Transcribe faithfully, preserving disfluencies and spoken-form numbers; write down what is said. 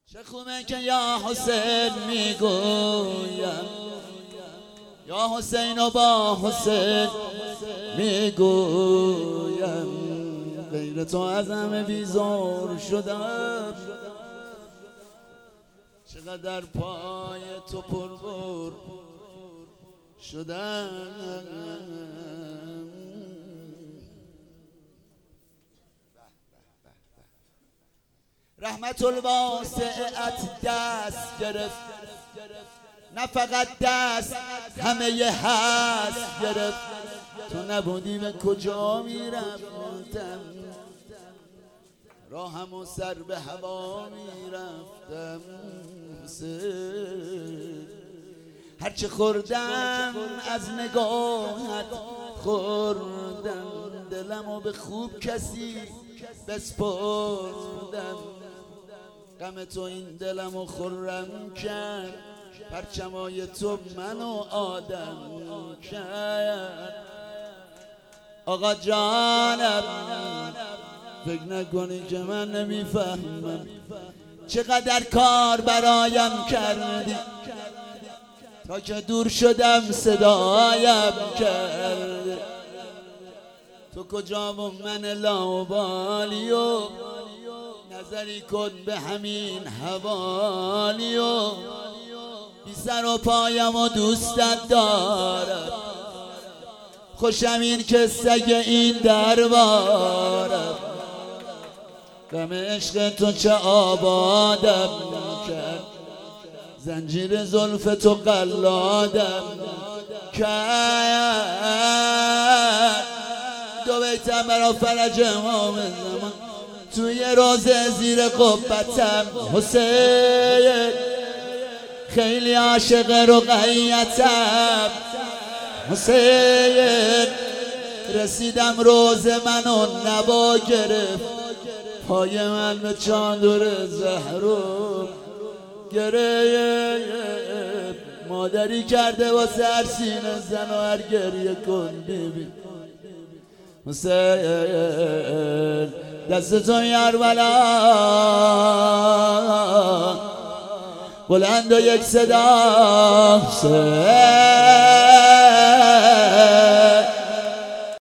چه خوبه که یا حسین میگویم، یا حسین و با حسین میگویم، غیر تو از همه بیزار شدم، چقدر پای تو پربر شدم. رحمت الواسعت دست گرفت، نه فقط دست همه ی هست گرفت. تو نبودی به کجا میرفتم، راهم و سر به هوا میرفتم. هرچه خوردم از نگاهت خوردم، دلمو به خوب کسی بسپردم. غم تو این دلمو خرم کرد، پرچمای تو منو آدم کرد. آقا جانم فکر نکنی که من نمیفهمم، چقدر کار برایم کردی، تا که دور شدم صدایم کرد. تو کجا و من لاابالی و نظری کن به همین حوالی و بی سر و پایم و دوستت دارم، خوشم این که سگ این دربارم. غم عشق تو چه آبادم کرد، زنجیر زلف تو قلادم کرد. دو بیتم برا فرج امام زمان، توی روزه زیر قبتم حسین، خیلی عاشق رقیتم حسین. رسیدم روز منو نبا گرفت، پای من به چاندور زهرو گرفت. مادری کرده واسه هر سینه زن و هر گریه کن ببین حسین. دست تو یاربلا بلند و یک صدا حسین.